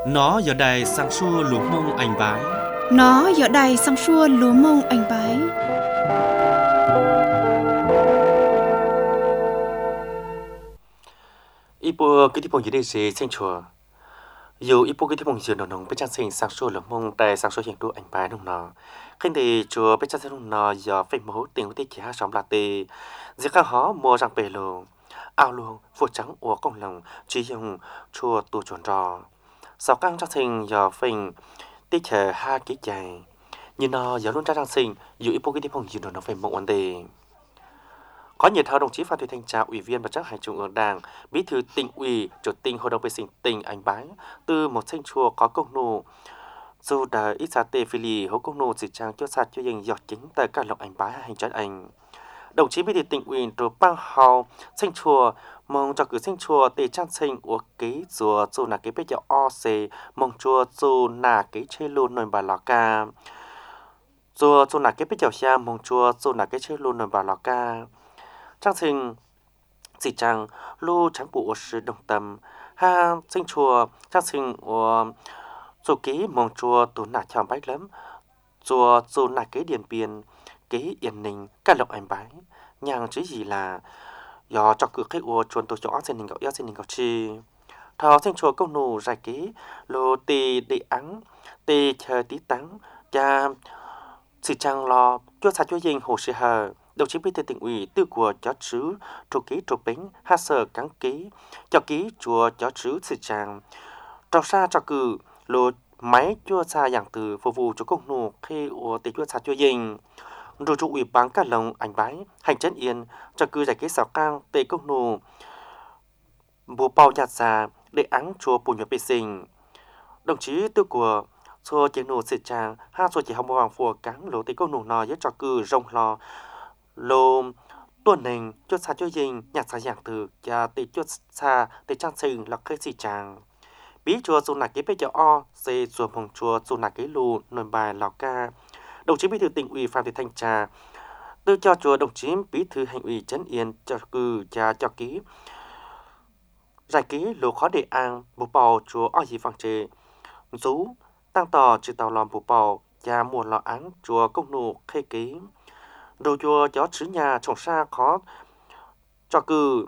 Nó giờ đây sang xua lúa mông anh bái. Nó giờ đây sang xua lúa mông anh bái. Ipo cái tipong gì đây sẽ sinh chùa. Dù ipo cái tipong gì nồng bên trang sinh sang xua lúa mông tại sang xua hiện đô anh bái nồng nọ. Khi thì chùa bên trang sinh nồng nọ giờ phải mẫu tiền của kia sống là tê. Giờ các họ mua rằng bể lô. Ao luôn phụ trắng của công lòng chỉ dùng chùa tu chuẩn rò. Sau căng trang sinh giờ phình tiết chờ hai cái dài như nó giờ luôn trang sinh dù ipo cái tipong gì nó phải một vấn đề. Có nhiều thao đồng chí Phan Thị Thanh Trà, Ủy viên Ban chấp hành Trung ương Đảng, Bí thư Tỉnh ủy, Chủ tịch Hội đồng vệ sinh tỉnh Anh Bái từ một sinh chùa có công nụ dù đã ít ra tê phi lì hỗ công nụ chỉ trang cho sát cho dân giọt chính tại các lộc Anh Bái hành trấn Anh. Đồng chí Bí thư Tỉnh ủy rồi bang hào sinh chùa mong cho cử sinh chùa tê trang sinh của ký chùa dù là cái bây giờ o xê mong chùa dù là cái chê luôn nồi bà lò ca dù là cái bây giờ xa mong chùa dù là cái chê luôn nồi bà lò ca. Trang sinh chỉ trang lưu tráng bộ sự đồng tâm ha sinh chùa trang sinh của dù ký mong chùa tụ nạ chào bách lắm chùa dù nạ cái điện biên cái yên ninh các lộc anh bái nhàng chứ gì là do cho cứ khách ua chuồn tổ chỗ xin hình gạo chi thọ sinh chùa công nụ giải ký lô tì đi ắng tì chờ tí tắng cha chỉ trang lo cho sa cho dinh hồ sĩ hờ. Đồng chí Bí thư Tỉnh ủy tư của chó chữ trụ ký trụ bính ha sở cáng ký cho ký chùa chó chữ sự tràng trao xa cho cử lô máy chua xa dạng từ phục vụ cho công nụ khi của tịch chua xa cho dình rồi trụ ủy ban các lồng ảnh bái hành trấn yên cho cử giải ký xảo cang tệ công nụ bố bao nhạt xa để áng chùa bùn nhập bê sinh. Đồng chí tư của chùa chế nụ sự tràng ha chùa chỉ hồng hoàng phùa cáng lô tịch công nụ nó với cho cử rong lo lô tuần nền cho xa cho dinh nhạc xa dạng từ cha tê cho xa tê trang sinh là khơi xì tràng bí chùa dù là cái bây giờ o xê chùa mong chùa dù là cái lù nồi bài lào ca. Đồng chí Bí thư Tỉnh ủy Phan Thị Thanh Trà tư cho chùa đồng chí Bí thư Hành ủy Trấn Yên cho cử cha cho ký giải ký lô khó đề an bố bào chùa o gì phẳng trề rú tăng tò trừ tàu lòm bố bào cha mùa lò án chùa công nụ khê ký đồ chùa chó chữ nhà trồng xa khó cho cử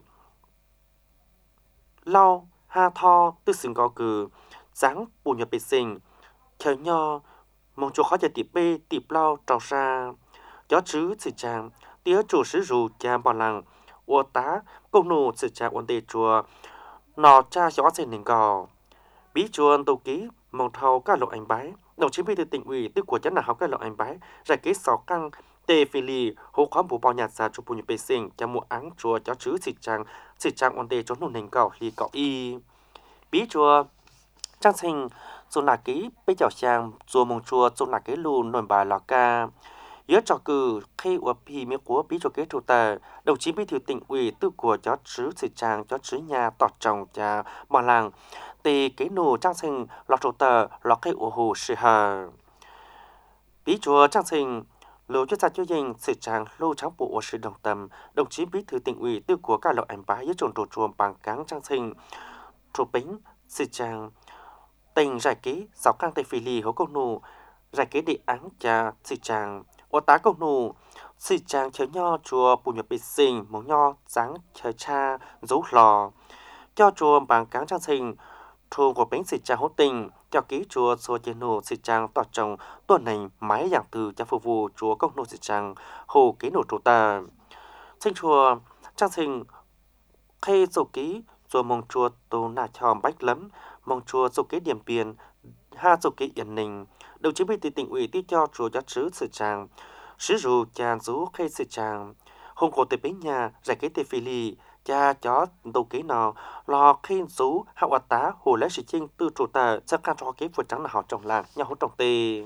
lau ha tho tư xứng có cử dáng bù nhập bê sinh chờ nho mong chùa khó giờ tiệp bê tiệp lau trồng xa chó chữ sự tràng tía chủ sứ rù cha bỏ lăng ô tá công nụ sự tràng ổn đề chùa nọ cha gió dền nền gò bí chùa tàu ký mong thâu các lộ anh bái. Đồng chí Bí thư Tỉnh ủy tư của chấn là học các lộ anh bái giải ký sáu căng tê phi lì hô khóm bù bao nhạt ra cho bù nhập bê sinh cho mua áng chùa cho chữ xịt trang ổn đề cho nụ nền gò lì gò y bí chùa trang sinh dù là ký bế chào sang chùa mong chùa dù là cái lù nổi bài lò ca nhớ cho cử khi của phi miếng của bí chùa kế trụ tờ. Đồng chí Bí thư Tỉnh ủy tư của cho chữ xịt trang cho chữ nhà tọt trồng cha bỏ làng tê cái nụ trang sinh lọ trụ tờ lọ cây ổ hồ sư hờ bí chùa trang sinh lô cho ra cho dinh sự trang lô tráng bộ sự đồng tâm. Đồng chí Bí thư Tỉnh ủy tư của các lộ ảnh bái với trồn trụ chùa bằng cáng trang sinh trụ bính sự trang tình giải ký sáu căng tây phi lì hố công nụ giải ký địa án cha sự trang ô tá công nụ sự trang chờ nho chùa bù nhập bê sinh mong nho dáng chờ cha dấu lò cho chùa bằng cáng trang sinh thôn của bánh sự trang hỗ tình cho ký chùa số chế nổ sự trang tọt trồng tuần này máy dạng từ cho phục vụ chùa công nô sự trang hồ ký nổ trụ tà sinh chùa trang sinh khi số ký chùa mong chùa tổ nà tròn bách lắm mong chùa số ký điểm biên ha số ký yên ninh. Đồng chí Bí thư Tỉnh ủy tí cho chùa cho sứ sự trang sứ rù cha rú khi sự trang hôm cổ tề bến nhà giải ký tề phi lì cha chó đầu ký nào lò khi rú hạ hoạt tá hồ lấy sự chinh tư trụ tờ sẽ can cho ký vượt trắng là họ trồng làng nhau hỗ trồng tề.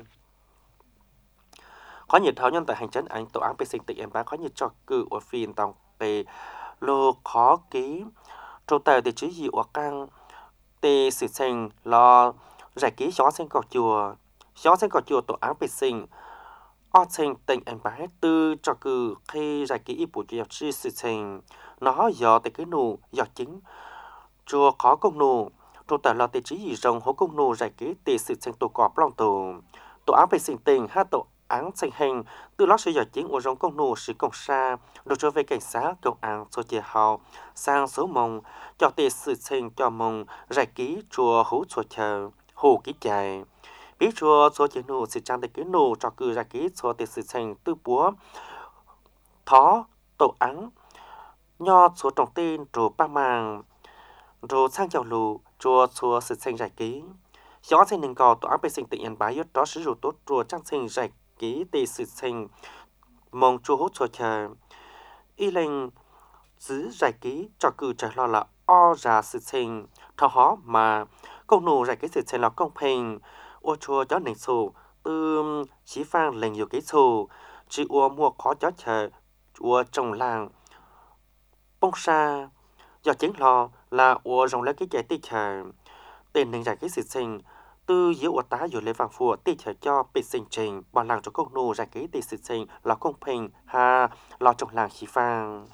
Có nhiều thảo nhân tại hành trấn anh tổ án bê sinh tỉnh em bá có nhiều cho cử ở phiên tòng tề lô khó ký trụ tờ để chứ gì ở căng tề sự sinh lo giải ký gió sinh cỏ chùa tổ án bê sinh ở thành tỉnh anh bá tư cho cử khi giải ký ý bộ cho sư sự sinh nó do tại cái nụ do chính chùa khó công nụ rồi tại là tê trí gì rồng hố công nô giải kế tê sự thành tổ cọp long tổ áo về sinh tình hai tổ án thành hình từ lót sử dụng chiến của rồng công nô sự công xa rồi trở về cảnh sát công án số chia hào sang số mông cho tê sự thành cho mông giải ký chùa hú chùa chờ hồ ký chạy biết chùa số chia nô sự trang tê ký nô cho cư giải ký chùa tê sự thành tư búa thó tổ án nho số trọng tin rồi ba màng rồi sang chào lù chùa chùa sự thành giải ký gió sinh nền cò tỏa bê sinh tự nhiên bái yết đó sử dụng tốt chùa trang sinh giải ký tê sự thành mong chùa hốt chùa chờ y lệnh giữ giải ký cho cử trở lo là o ra sự thành thọ hó mà công nô giải ký sự thành là công bình ô chùa chó nền sổ từ chỉ phang lệnh nhiều ký sổ chỉ ô mua khó chó chờ chùa trồng làng bông sa do chính lo là ô rồng lấy cái chạy tích chờ tên nền giải ký sự thành từ giữa ô tá dù lê vàng phùa tích chờ cho bị sinh trình bảo làng cho công nô giải ký tích sự thành là công bình ha lo trồng làng chỉ phang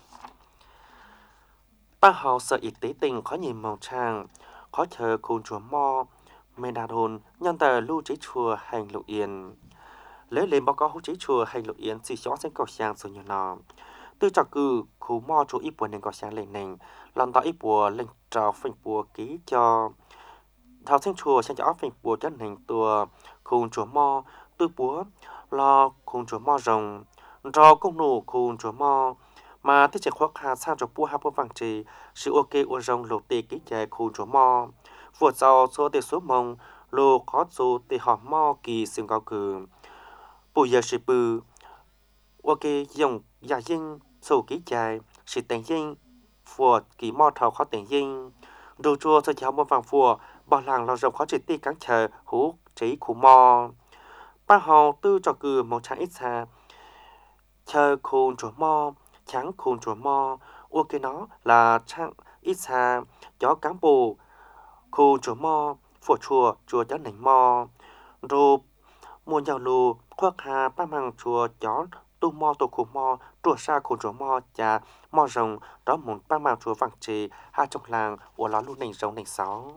ba họ sợ y tế tình khó nhìn màu trang khó chờ cùng chùa mo mê đà đồn nhân tờ lưu trí chùa hành lộ yên lấy lên báo cáo hữu trí chùa hành lộ yên chỉ rõ trên cầu sang số nhiều nọ từ trò cử khu mo chùa ít bùa nên cầu sang lên nền làm tạo ít bùa lên trò phanh bùa ký cho thảo sinh chùa sang cho phanh bùa cho nền tùa khung chùa mo tư búa lo khung chùa mo rồng rò công nổ khung chùa mo mà tiết chế khoác hà sang cho bùa hà bùa vàng trì sự ok uốn rồng lột tê ký chạy khung chùa mo vượt sau số tê số mông lô có số tê họ mo kỳ xương cao cử bùi giờ sự bư ok dùng giả dinh số ký chạy sự tiền dinh vượt kỳ mo thầu khó tiền dinh đồ chua cho cháu bùa vàng phùa bảo làng lo rộng khó chỉ tê cắn chờ hú trí khu mo ba họ tư cho cử mong trắng ít xa chờ khung chùa mo trắng khung chùa mo ok nó là trắng ít xa chó cán bù khu chùa mo phổ chùa chó nành mo rồi muôn giàu lù khoác hà ba mang chùa chó tu mo tổ khu mo chùa xa khu chùa mo chà mo rồng đó muốn ba mang chùa vàng trì hai trong làng của nó luôn nành rồng nành sáu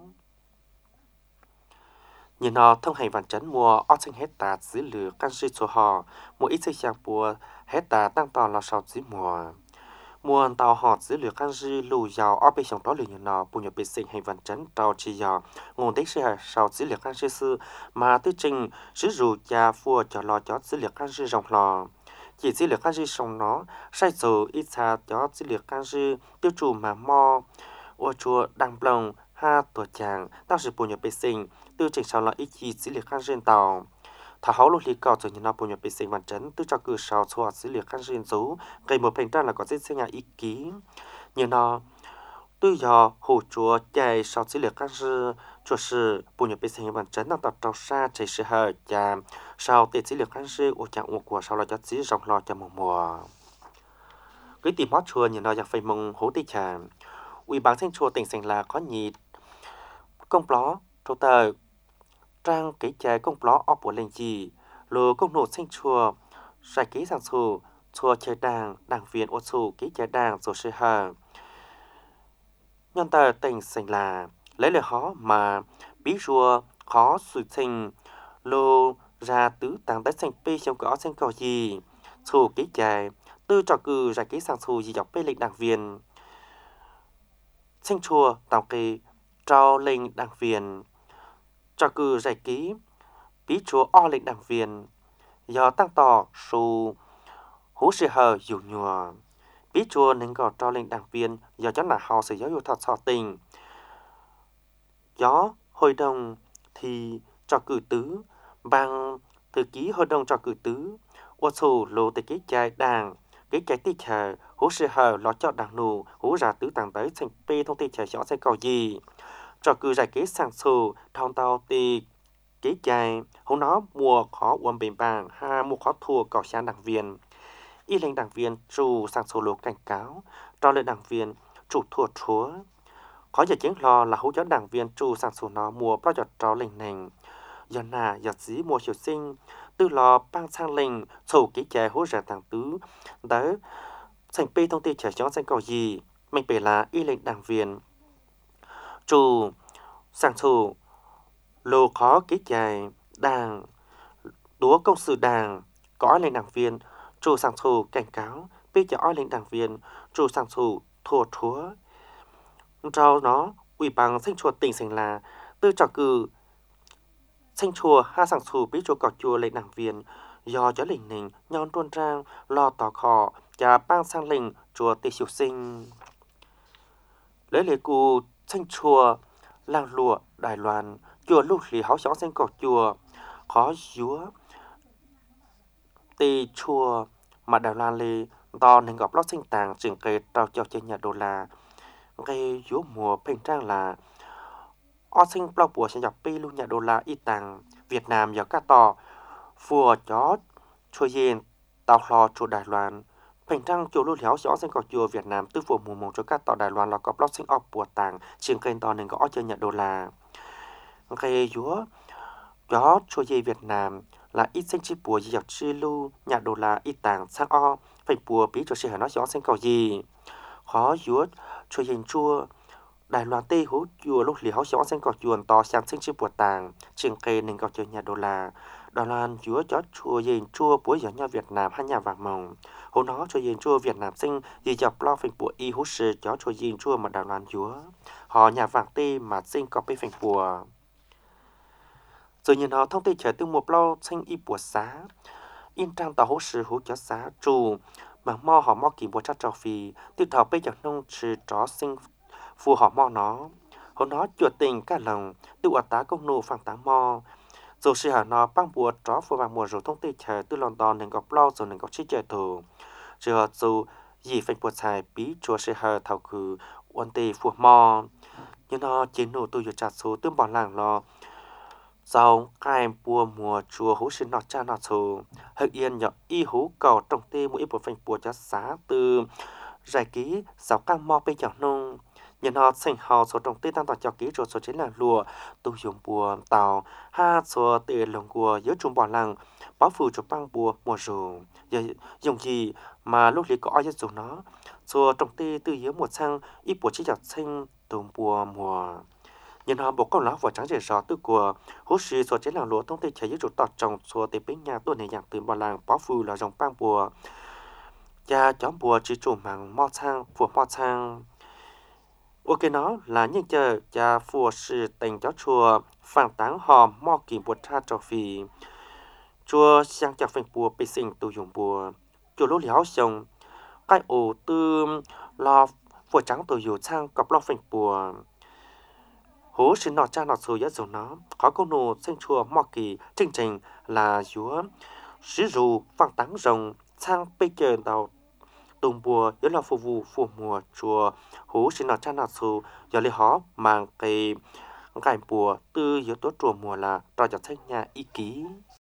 nhìn nó thông hành vạn chấn mùa ót sinh hết tà dữ lửa căn sư chùa họ một ít xây sang bùa hết tà tăng tò là sau dữ mùa tàu họ dữ lửa căn sư lù giàu ót bị sống đó lửa nhìn nó bùa nhập bị sinh hành vạn chấn tàu chỉ giàu nguồn tích sẽ sau dữ lửa căn sư mà tư trình sử dụng cha phua cho lo cho dữ lửa căn sư rộng lò chỉ dữ lửa căn sư sống nó sai số ít xa cho dữ lửa căn sư tiêu chủ mà mo ô chùa đăng plong ha tổ chàng tao sử bùa nhập bị sinh tư trình sau là ý chí dữ liệu khăn riêng tàu thảo hậu lúc lý cầu từ những năm bùa nhập bị sinh hoàn chấn tư cho cử sau xóa dữ liệu khăn riêng dấu gây một hình trang là có rất sinh ý ký như nó tư do hồ chúa chạy sau dữ liệu khăn riêng chúa sử bùa nhập bị sinh hoàn chấn đang tập trao xa chạy sự hờ chà sau tệ dữ liệu khăn riêng ô chàng ô của sau là cho dữ rộng lo cho mùa cái tìm hót chùa như nó giặc phải mong hố tê chà ủy ban thanh chùa tỉnh thành là có nhị công bó trâu tờ trang cái trái công bó ở bộ lên gì lô công nổ xanh chùa sai ký sang chùa chơi đảng viên ô chùa ký trái đảng rồi sẽ hờ nhân tờ tỉnh thành là lấy lời khó mà bí chùa khó sự thành lô ra tứ tàng đất xanh pê trong có xanh cầu gì chùa ký trái tư trò cử giải ký sang chùa gì dọc bê lịch đảng viên xanh chùa tàu kỳ trao lệnh đảng viên cho cử giải ký bí chúa o lệnh đảng viên do tăng tỏ số hú sĩ hờ dụ nhùa bí chúa nên có trao lệnh đảng viên do cho là họ sẽ giáo dục thật sọ tình gió hội đồng thì cho cử tứ bằng thư ký hội đồng cho cử tứ ô sổ lô tới cái trái đảng cái trái tích hờ hú sĩ hờ lo cho đảng nụ hú ra tứ tàng tới thành pê thông tin trẻ nhỏ sẽ cầu gì cho cử giải kế sang sổ thong tàu tì kế chạy hôm nó mùa khó uống bền bàng ha mùa khó thua cỏ sáng đảng viên y lệnh đảng viên chủ sang sổ lô cảnh cáo cho lên đảng viên chủ thua chúa khó giải chiến lo là hỗ trợ đảng viên chủ sang sổ nó mùa bao giờ cho lệnh nành giờ nà giờ dí mùa chiều sinh từ lò băng sang lệnh sổ kế chạy hỗ trợ tàng tứ đấy thành pê thông tin trẻ nhỏ sang cầu gì mình phải là y lệnh đảng viên chủ sang thủ lô khó kết dài đảng đúa công sự đảng có lên đảng viên chủ sang thủ cảnh cáo bây giờ lên đảng viên chủ sang thủ thua thúa rau nó ủy ban sinh chùa tỉnh thành là tư trò cử sinh chùa ha sang thủ biết chỗ cọ chùa lên đảng viên do cho lình nình nhon tuôn trang lo tỏ khọ và ban sang lình chùa tỳ siêu sinh lấy lễ cụ sinh chùa làng lụa Đài Loan chùa lúc lì háo xó sinh cọ chùa khó dúa tỳ chùa mà Đài Loan lì to nên gặp lót sinh tàng chừng cây trao cho trên nhà đô la gây dúa mùa bình trang là o sinh bao bùa sẽ dọc pi luôn nhà đô la y tàng Việt Nam giờ cá to phùa chó chùa yên tàu lò chùa Đài Loan bình trang chùa lưu léo xó sinh cọ chùa Việt Nam tư phùa mùa mùa cho cá to Đài Loan là có lót sinh o bùa tàng chừng cây to nên có chơi nhà đô la gây dúa chó chùa yên Việt Nam là ít sinh chi bùa dọc chi lưu nhà đô la y tàng sang o phải bùa bí cho sự nó xó sinh cọ gì khó dúa chùa yên chùa Đài Loan tây hú chùa lúc lì háo xó xanh cọt chuồn to sang sinh chi bùa tàng trên cây nên cọt chơi nhà đô la Đài Loan chúa chó chùa yên chùa búa gió nhà Việt Nam hai nhà vàng mồng hú nó chùa yên chùa Việt Nam sinh gì dọc lo phình bùa y hú sư chó chùa yên chùa mà Đài Loan chúa họ nhà vàng tây mà sinh cọt bê phình bùa rồi nhìn họ thông tin chờ từ một lo sinh y bùa xá in trang tàu hú sư hú chó xá trù mà mo họ mo kỳ bùa chắc trò phì từ thảo bê giọt nông trừ chó sinh phù họ mò nó hôm nó chuột tình cả lòng tự ở tá công nô phẳng táng mò rồi sự hả nó băng bùa chó phù vàng mùa rồi thông tin chờ từ lon đòn nên gặp lo rồi nên gặp chi chờ thủ chờ dù gì phải bùa xài bí chùa sự hả thảo cử quan tì phù mò nhưng nó chiến nổ tôi chặt số tương bỏ làng lo sau cái bùa mùa chùa hú sinh nọ cha nọ số hơi yên nhỏ y hú cầu trong tê mỗi bộ phanh bùa cho xá từ giải ký sáu căng mò bên chảo nông nhân họ sinh họ số trong tết tăng tọt cho ký rồi số chính là lùa tu dùng bùa tàu ha số tê lồng bùa giữa trung bỏ lăng báo phù cho băng bùa mùa rù dùng gì mà lúc lý có ai dùng nó số trong tê từ giữa một sang ít bùa chỉ giọt sinh tùng bùa mùa nhân họ bộ con lá vỏ trắng rẻ rõ từ của hút xì số chính là lúa thông tê chạy giữa chỗ tọt trồng số tê bên nhà tôi này dạng từ bỏ lăng báo phù là dòng băng bùa cha chó bùa chỉ chủ mảng mò sang phù mò sang ok nó là những chờ cha phù sự tình chó chùa phản táng hò mò kỳ bùa cha trò phì chùa sang chặt phèn bùa bị sinh tu dùng bùa chùa lúa liáo sông cái ổ tư lo phù trắng tu dùng sang cặp lo phèn bùa hố xin nọ cha nọ xù giá dùng nó có câu nô sinh chùa mò kỳ chương trình là chúa sử dụng phản táng rồng sang bây giờ đầu tùng bùa yếu là phục vụ phù mùa chùa hú xin nó cha nào xù giờ lấy họ mang cái bùa từ yếu tố chùa mùa là trò cho thanh nhà ý ký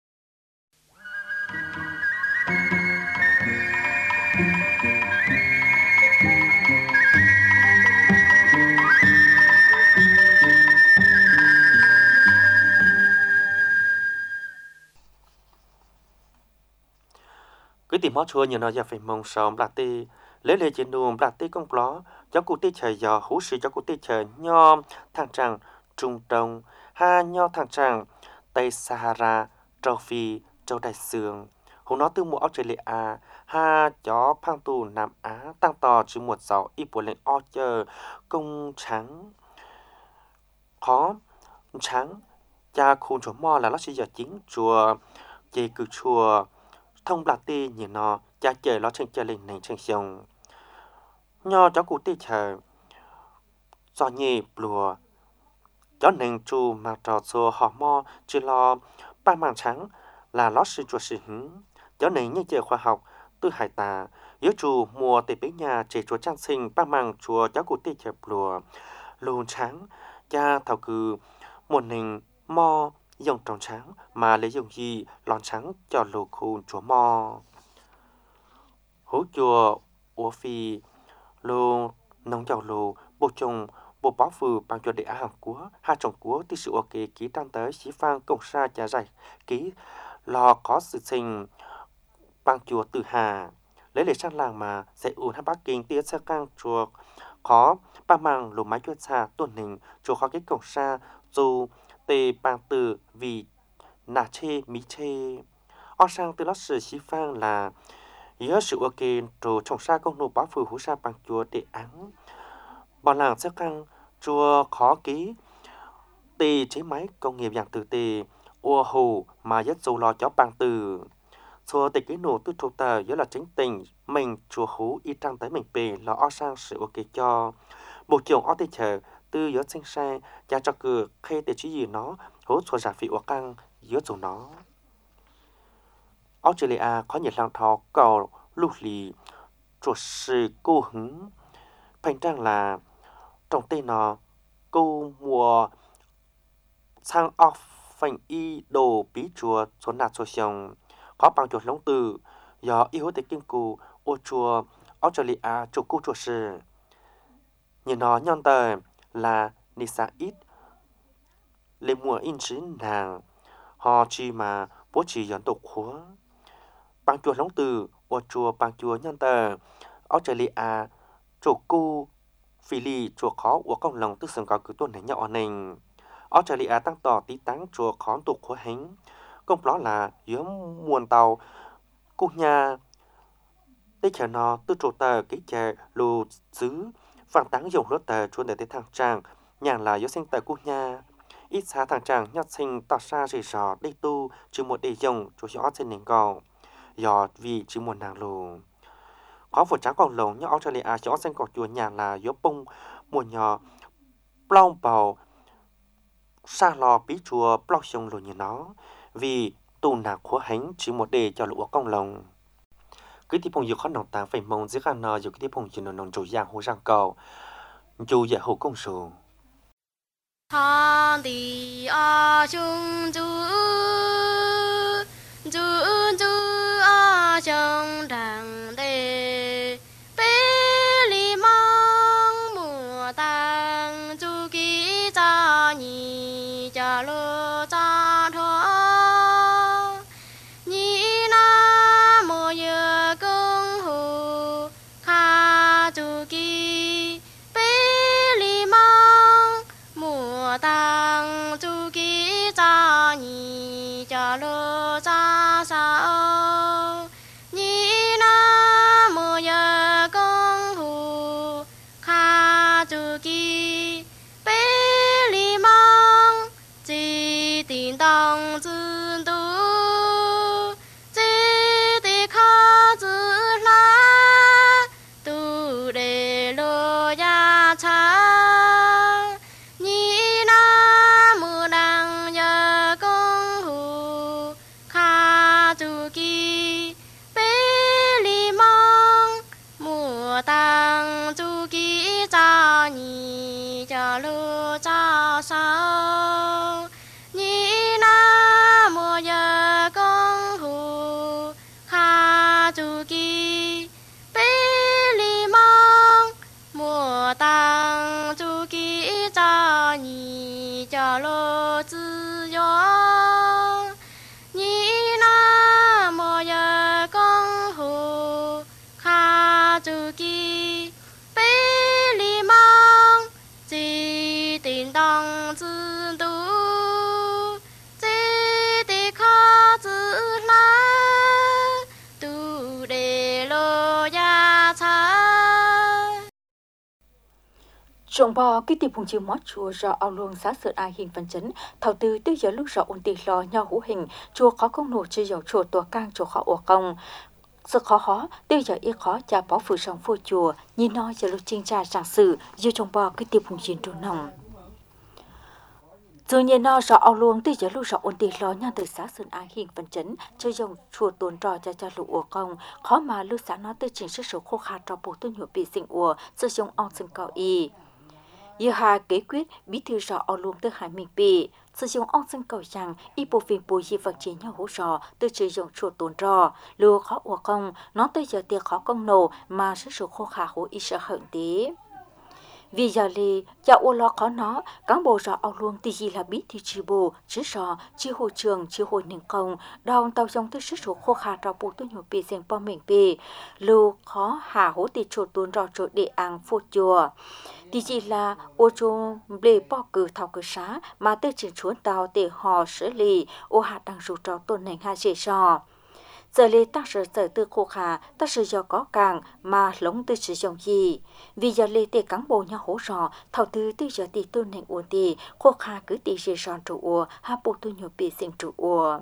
cứ tìm mót chua như nó giờ phải mong sớm là tê lấy lệ chiến đùm là tê công ló cho cụ tê trời giờ hú sĩ cho cụ tê trời nho thang tràng trung đông ha nho thang tràng tây Sahara châu Phi châu Đại Sương hú nó từ mùa Australia ha chó phang tù Nam Á tăng tò chứ một sáu ít bộ lệnh o chờ công trắng khó trắng cha khôn chỗ mò là nó sẽ giờ chính chùa dây cử chùa thông bạc tê nhìn nó cha chờ nó trên chờ lên này trên sông nho cháu cụ tê chờ do nhẹ lùa cháu nền chu mà trò xô họ mò chỉ lo ba mảng trắng là lót sư chùa sư hứng cháu nền như chờ khoa học tư hải tà yếu chu mùa tê bế nhà trẻ chùa trang sinh ba mảng chùa cháu cụ tê chờ lùa lùn trắng cha thảo cử một nền mò dùng trồng trắng mà lấy dùng gì lon trắng cho lô khôn chúa mò hố chùa ủa phi lô nông giàu lô bộ trồng bộ bó phừ bằng cho để hàng của hai trồng của tí sự ok ký tăng tới xí phan công sa trả dạy ký lo có sự sinh bằng chùa từ hà lấy lệ sang làng mà sẽ ủn hai bác kinh tiết sẽ căng chùa khó ba mang lù máy chuột xa tuần hình chùa khó cái cổng xa dù tề bang từ vì nà chê mỹ chê ở sang từ lót sự xí phang là nhớ sự ok rồi trong xa công nô báo phù hú sa bằng chùa để án bọn làng sẽ căng chùa khó ký tề chế máy công nghiệp dạng từ tề ua hồ mà rất dầu lo cho bằng từ chùa tề cái nổ tư thuộc tờ nhớ là chính tình mình chùa hú y trăng tới mình bề là ở sang sự ok cho bộ trưởng ở tề chờ từ nhớ sinh sai cha cho cửa khi tề chỉ gì nó hú chùa giả phỉ ua căng nhớ dù nó Australia có nhiều làng thọ cầu lục lì chuột sự cô hứng thành trang là trong tên nó cô mùa sang off phanh y đồ bí chùa số nạt số xong có bằng chuột lông từ do yêu tế kim cù ô chùa Australia chủ cô chuột sự nhìn nó nhon tờ là nisa ít lên mùa in chữ nàng họ chỉ mà bố chỉ dẫn tục khóa bằng chùa lông từ ô chùa bằng chùa nhon tờ Australia chủ cô phi lì chùa khó của công lòng tức sừng có cứ tuần này nhỏ nền Australia tăng tỏ tí táng chùa khó tục khóa hánh công đó là giữa muôn tàu cô nhà đây chờ nó tư trụ tờ cái chè lù xứ phản táng dùng lốt tờ chuồn để tới thằng tràng nhàng là giữa sinh tờ cô nhà ít xa thằng tràng nhát sinh tạo xa rì rò đây tu chứ một đề dòng chú gió trên nền gò dò vì chỉ một nàng lù có một tráng còn lồng như Australia gió xanh cỏ chùa nhàng là gió bông mùa nhỏ plong bầu xa lò bí chùa plong sông lù như nó vì tù nạc khóa hánh chỉ một đề cho lũ công lồng cứ tiếp phong dự khó nòng tàng phải mong dưới khả năng dù cứ tiếp phong dự nòng chủ giang hồ răng cầu dù dạ hồ công sù thang đi a chung chú chú chú a chung đằng đề bê li mang mùa tang chú ký cha nhị cha lô cha thoa nhị na mùa giờ công hồ kha chú ký bê li mang mùa tang chú ký cha nhị cha lô cha sao nhị na mùa giờ công hồ kha chú ký bê li mang chỉ tin tông chân tu chỉ để khá chữ lá tu để lô ya cha nhị na mùa đằng giờ công hồ kha chú ký bê li mang mùa tang chú ký cha nhị cha lô cha sao nhị na mùa giờ công hồ kha chú ký bê li mang mùa tang chú ký cha nhị cha lô tự do nhị na mùa giờ công hồ kha chú ký bê li mang chỉ tin tông chân tu chỉ để khá chữ lá tu để lô ya cha Trồng bò cái tìm hùng chiều mót chùa rõ ao luông xã sợn ai hình văn chấn thảo tư tư giờ lúc rõ ổn tì lò nhau hữu hình chùa khó công nổ chơi dầu chùa tua cang chùa khó ổ công sự khó tư giờ y khó cha bỏ phủ sòng phô chùa nhìn nói giờ lúc chinh tra giảng sử dù trồng bò cái tìm hùng chiều trù nòng dù nhiên nó rõ ao luông tư giờ lúc rõ ổn tì lò nhau từ xã sợn ai hình văn chấn chơi dầu chùa tuôn trò cha lũ ổ công khó mà lưu xã nó tư chỉnh sức số khô khát cho bộ tuân hiệu bị sinh ủa sử dụng ong sừng cao y Yêu hà kế quyết bí thư rõ ở luôn từ hải mình bị sử dụng ong sinh cầu rằng y bộ phim bùi di vật chế nhau hỗ trợ từ sử dụng chuột tồn trò lừa khó ủa công nó tới giờ tiệc khó công nổ mà sức số khô khả hỗ y sợ hận tí vì giờ li cha ô lo khó nó cán bộ rõ ao luôn thì gì là biết thì chỉ bộ chỉ rõ chỉ hội trường chỉ hội nền công đào tàu trong tới số khô khá trao bộ tôi nhiều bị xem bao mình bị lưu khó hà hố thì chỗ tuôn rõ chỗ địa ăn phụ chùa thì chỉ là ô chung bề bỏ cử thảo cử xá mà tới chuyển chuốn tàu để họ xử lý ô hạt đang rủ trò tuần hành hạ dễ sò giờ lê ta sử giờ từ khô khả ta sử do có càng mà lống từ sử dụng gì vì giờ lê tê cán bộ nhà hỗ trợ thảo tư từ giờ tì tuần hành uốn tì khô khả cứ tì dễ sòn trụ ua hạ bộ tu nhiều bị sinh trụ ua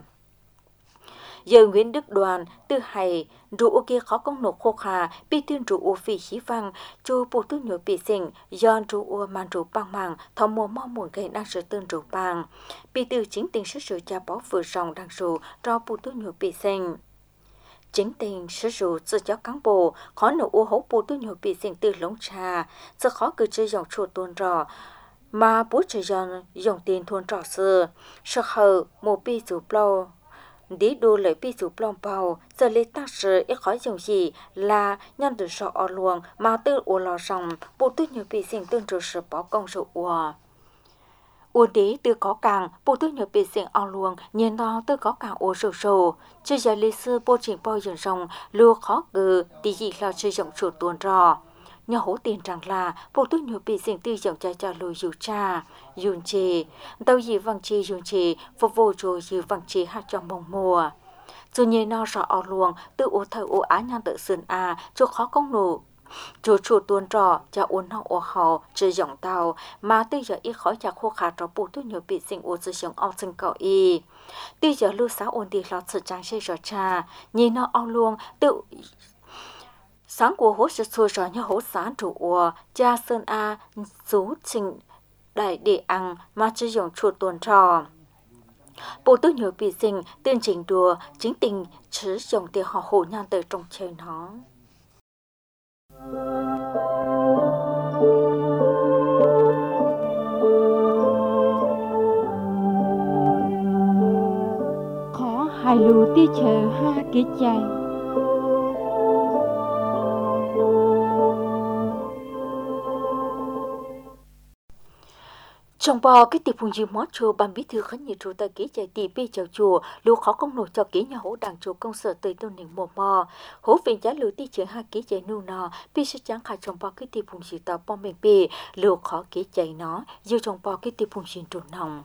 giờ Nguyễn Đức Đoàn từ hay rượu kia khó công nộp khô khà bị tuyên rượu phi khí văng cho bộ tu nhiều bị sinh do rượu màn rượu bằng màng thọ mùa mong muốn gây đang sử tương rượu bằng bị từ chính tình sử sự cha bỏ vừa ròng đang rượu cho bộ tu nhiều bị sinh chính tình sử dụng sự cho cán bộ khó nộp ô hấu bộ tu nhiều bị sinh từ lống trà rất khó cứ chơi dòng chùa tuôn rò mà bố chơi dòng tiền thuần trò xưa sợ hờ một bi rượu plau đi đua lấy pi chủ plong bao giờ lấy tác sự ít khỏi dùng gì là nhân được sợ ở luồng mà tư ô lò rồng bộ tư nhiều bị sinh tương trợ sự bỏ công sự ô đế tư có càng bộ tư nhiều bị sinh ở luồng nhìn đó tư có càng ô sầu sầu chơi giờ lấy sư bộ trình bao dần rồng lừa khó gừ tí gì là chơi rộng chủ tuôn rò nhà hỗ tiền rằng là bộ tôi nhiều bị sinh tư dòng cha lùi dù cha dùn chì đâu gì văng chi dùn chì phục vụ rồi gì văng chi hát cho mong mùa dù như nó rõ ở luồng tự ô thơ ô á nhan tự sơn cho khó công nụ chủ tuôn trò cho uốn hậu ô hậu chơi dòng tàu mà tư giờ ít khỏi chả khô khá cho bộ tôi nhiều bị sinh ô sử dụng ông sinh cậu y tư giờ lưu sáu ôn đi lọt sự trang xây rõ cha nhìn nó ao luồng tự sáng của hỗ trợ xua rõ như hỗ sáng chủ ua cha sơn rú trình đại địa ăn mà sử dụng chuột tuần trò bộ tư nhiều bị sinh tuyên trình đùa chính tình sử dụng tiền họ hổ nhan từ trong chơi nó khó hai lù tia chờ ha kế chạy trong bò cái tiệp phùng dư mót chùa ban bí thư khánh nhiệt trụ tại ký chạy tì bê chào chùa lưu khó công nổi cho ký nhà hỗ đảng chùa công sở tới tôn nền mùa mò hỗ viện giá lưu ti chở hai ký chạy nu nò bi sẽ chẳng khai trong bò cái tiệp phùng dư tàu bom bền bì lưu khó ký chạy nó dư trong bò cái tiệp phùng dư trụ nòng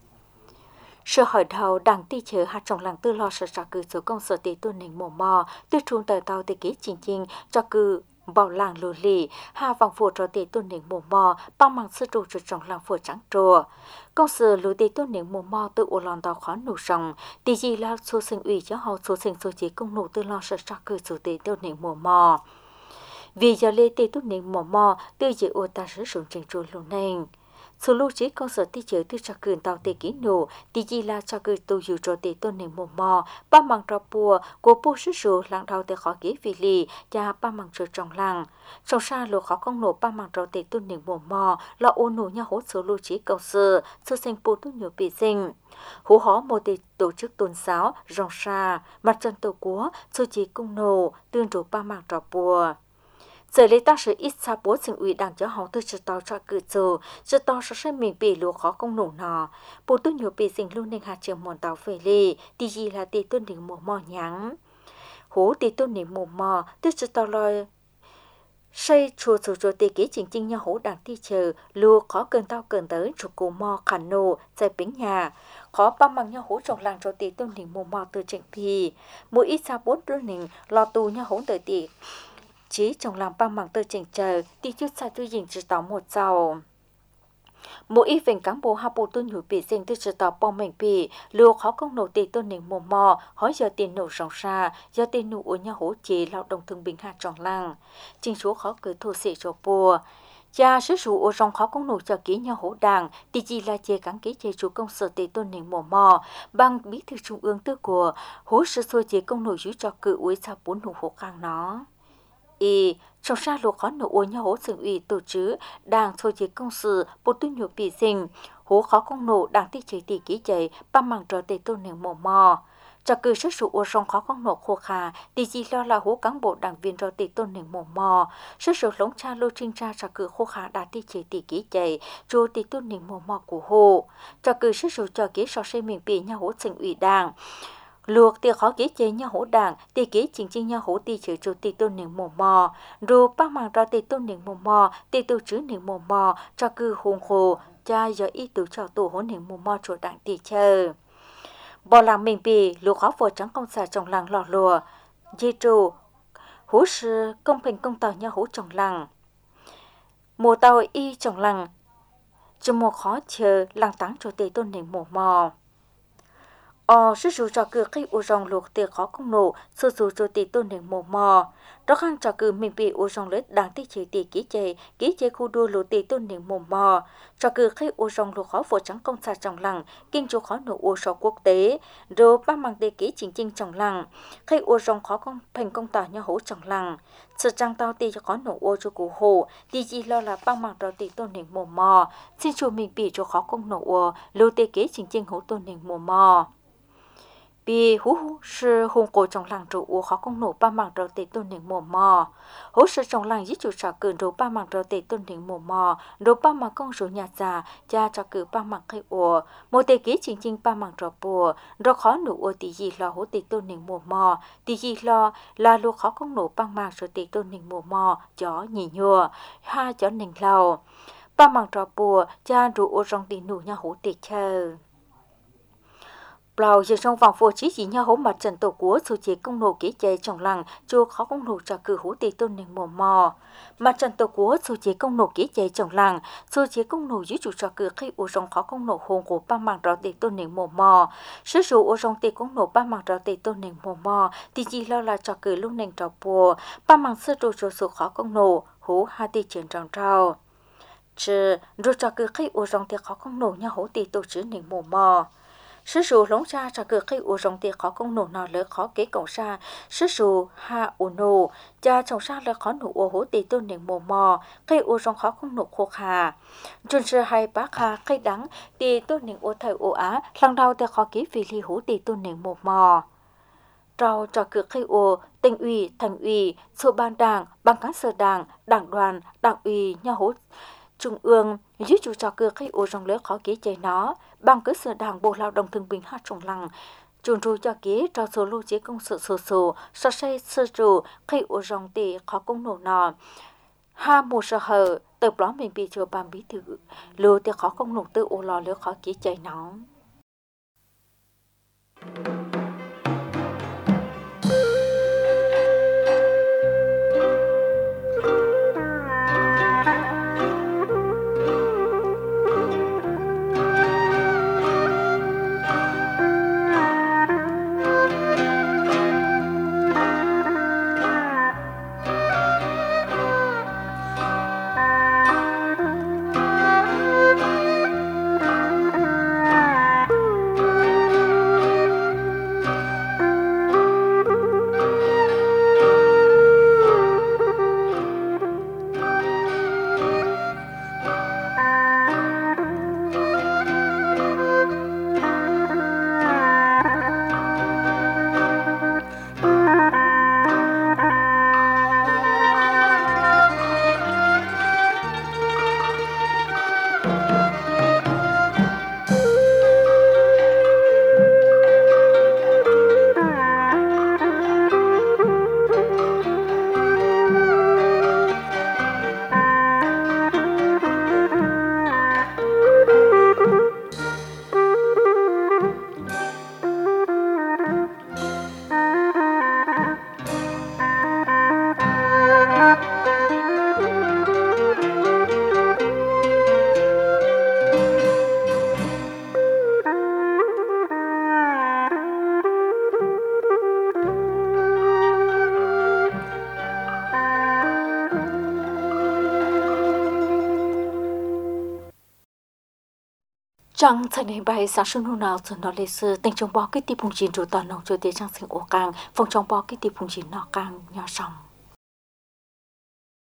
sở hỏi đầu đảng ti chở hai trong làng tư lo sở trả cử số công sở tới tôn nền mùa mò tư trung tờ tàu tới ký chính cho cử bảo làng lù lì hà vòng phù cho tề tôn nền mùa mò bằng mang sư trụ cho trong làng phù trắng trùa công sự lù tề tôn nền mùa mò tự ô lòn tàu khó nụ rồng tì gì là số sinh ủy cho họ số sinh số chế công nụ tư lo sợ sắc cử số tề tôn nền mùa mò vì giờ lê tề tôn nền mùa mò tư dị ô ta sử dụng trình trùa lù nền số lưu trí công sở ti chở tư cho cử tàu tề kỹ nổ tì gì là cho cử tu dù cho tề tôn nền mùa mò ba mang trò bùa của bùa sử dụng làng đầu tề khó kỹ vì lì và ba mang trò trong làng trong xa lô khó công nổ ba mang trò tề tôn nền mùa mò là ô nổ nhà hỗ số lưu trí công sở số sinh bùa tu nhiều bị sinh hú hó một tề tổ chức tôn giáo rong xa mặt trận tổ quốc số trí công nổ tương trụ ba mang trò bùa giờ lấy ta sự ít xa bố sinh ủy đảng cho họ từ sự tao cho cử sự tao sẽ mình bị lúa khó công nổ nọ bố tôi nhiều bị sinh luôn nên hạt trường mòn tàu về lì thì gì là tì tôn đỉnh mùa mò nhắng hố tì tôn đỉnh mùa mò từ sự tao lòi xây chùa chùa tì kỹ chính nhau hố đảng ti chờ lúa khó cơn tao cơn tới chùa cổ mò khản nổ giải bính nhà khó ba bằng nhau hố trồng làng cho tì tôn đỉnh mùa mò từ trịnh pì mỗi ít xa bốn đứa mình lo tù nhau hố tới tì chỉ trong làng ba mảng tơ chỉnh chờ đi chút xa tôi dình chỉ tao một giàu mỗi ít về cán bộ hạ bộ tôi nhủ bị sinh tôi chỉ tao bom mình bị lừa khó công nổ tiền tôi nền mồm mò hỏi giờ tiền nổ ròng xa giờ tiền nổ ở nhà hỗ chế lao động thương binh hạ trong làng chính số khó cười thô sĩ cho bùa cha sử dụng ở trong khó công nổ cho ký nhà hỗ đảng thì chỉ là chế cán ký chế chủ công sở tiền tôi nền mồm mò bằng bí thư trung ương tư của hỗ sự xôi chế công nổ giữ cho cự với sao bốn nổ hỗ khang nó trong xa lô khó nổ ô nhau hỗ sự ủy tổ chức đảng thôi chế công sự bộ tuyên nhục bị sinh hố khó công nổ đảng tích chế tỷ ký chạy ba mảng trò tề tôn nền mồ mò cho cử sức sự ua rong khó con nổ khô khà thì chỉ lo là hú cán bộ đảng viên rồi tỷ tôn nền mồm mò sức sự lống cha lô trinh ra cho cử khô khà đã tỷ chỉ tỷ ký chạy rồi tỷ tôn nền mồm mò của hồ cho cử sức sự cho ký so xây miền biển nhà hú tỉnh ủy đảng luộc thì khó ký chế nhà hỗ đảng thì ký chính nhà hỗ thì chữ chủ tỷ tôn nền mồm mò rồi bác mang ra tỷ tôn nền mồm mò tỷ tu chữ nền mồm mò cho cử hùng hồ cha giờ ý tứ cho tổ hỗn nền mồm mò chủ đảng tỷ chờ bỏ làng mình bì lúa khó vừa trắng công xà trồng làng lò lùa di trụ hú sư công bình công tàu nhà hú trồng làng mùa tàu y trồng làng cho mùa khó chờ làng táng chủ tỷ tôn nền mồm mò sư chủ cho cử khi u rong luộc tiền khó công nổ sư chủ cho tỷ tôn nền mồm mò đó khang cho cử mình bị u rong lết đáng tích chỉ tỷ ký chế khu đua lúa tỷ tôn nền mồm mò cho cử khi u rong luộc khó phổ trắng công xà trồng lằng kinh chủ khó nổ u sò quốc tế rồi ba mang tỷ ký chính trồng lằng khi u rong khó công thành công tàu nhà hỗ trồng lằng sự trang tao tỷ cho khó nổ u cho cụ hồ tỷ chỉ lo là ba mang rồi tỷ tôn nền mồm mò xin chủ mình bị cho khó công nổ u lúa tỷ ký chính hỗ tôn nền mồm mò vì hú sư hùng cổ trong làng trụ u khó công nổ ba mảng đầu tê tôn nền mồm mò hú sư trong làng giết chủ trò cử đồ ba mảng đầu tê tôn nền mồm mò đồ ba mảng công số nhà già cha trò cử ba mảng cây ủa một tê ký chính ba mảng trò bùa rồi khó nổ u tỷ gì lo hú tê tôn nền mồm mò tỷ gì lo là lu khó công nổ ba mảng rồi tê tôn nền mồm mò chó nhỉ nhùa ha chó nền lầu ba mảng trò bùa cha rụ u rong tê nụ nhà hú tê chờ Bào giờ trong vòng phố chỉ nhau hố mặt trận tổ quốc số chế công nổ ký chế trong làng chưa khó công nổ trả cử hú tỷ tôn nền mồm mò mặt trận tổ quốc số chế công nổ ký chế trong làng số chế công nổ dưới chủ trả cử khi u rong khó công nổ hồn của ba mảng đó tỷ tôn nền mồm mò sử dụng u rong tỷ công nổ ba mảng đó tỷ tôn nền mồm mò thì chỉ lo là trả cử lúc nền trò bùa ba mảng sơ đồ số khó công nổ hú hai tỷ chiến tròn trao chứ rồi trả cử khi u rong tỷ khó công nổ nhau hố tỷ tổ chức nền mồm mò sư phụ lống cha cho cử khi u rong tiền khó công nổ nọ lỡ khó kế cổng sa sư phụ ha u nổ cha trồng sa lỡ khó nổ u hố tỷ tôn nền mồm mò khi u rong khó công nổ khô khà chuẩn sư hay bác hà khi đắng tỷ tôn nền u thời u á lần đầu tiền khó kế vì li hố tỷ tôn nền mồm mò trao cho cử khi u tỉnh ủy thành ủy số ban đảng ban cán sự đảng đảng đoàn đảng ủy nhà hố trung ương dưới chủ trò cử khi u rong lỡ khó kế chế nó bằng cơ sở đảng bộ lao động thương binh hát trồng lằng chuẩn ru cho ký cho số lô chế công sự số so xây sơ trụ khi u rong tỷ khó công nổ nọ ha một sở hở tập đó mình bị cho ban bí thư lô tỷ khó công nổ tự u lò lỡ khó ký chế nó Chẳng thời này bài sáng sớm hôm nào giờ nó lấy sư tình trong bó cái tiệp phùng chín rồi toàn nông cho tiết trang sinh ổ càng phòng trong bó cái tiệp phùng chín nọ càng nhỏ sòng